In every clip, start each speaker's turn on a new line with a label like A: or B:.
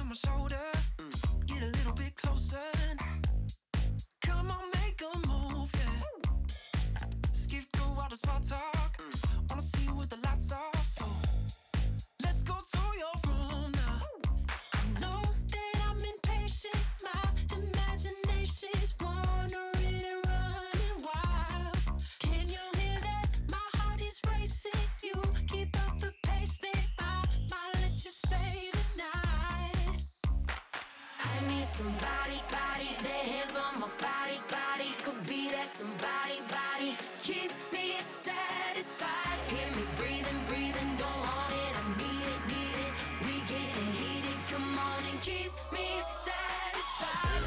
A: my shoulder, get a little bit closer. Come on, make a move, yeah. Skip through all the small talk. Wanna see what the lights are, so let's go to your room now. I know that I'm impatient, my imagination's wandering and running wild. Can you hear that? My heart is racing. You keep up the pace, then I might let you stay tonight. I need somebody, body, their hands on my body, body. Could be that somebody, body. Keep me satisfied. Hear me breathing, breathing, don't want it. I need it, need it. We getting heated, come on and keep me satisfied.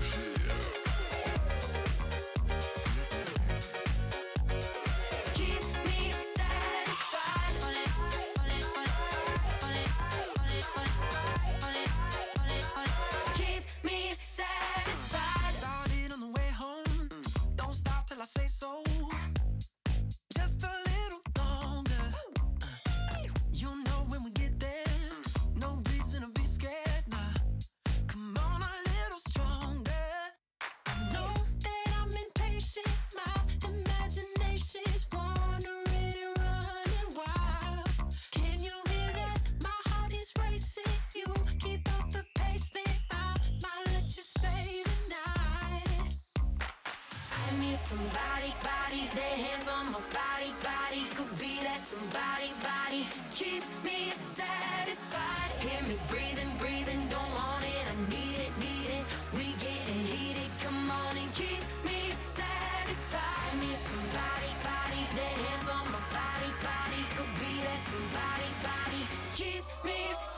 A: Keep me satisfied. Keep me satisfied. Started on the way home. Don't stop till I say so. Just a little longer. You know when we get there, no reason to be scared, nah. Come on a little stronger. I know that I'm impatient, my imagination's wandering and running wild. Can you hear that? My heart is racing. You keep up the pace, then I might let you stay tonight. I need somebody, body, their hands on my body, body. Could be that somebody, body. Keep me satisfied. Hear me breathing, breathing, don't want it. I need it, need it. We getting heated, come on and keep me satisfied. I need somebody, body, their hands on my body, body. Could be that somebody, body. Keep me satisfied.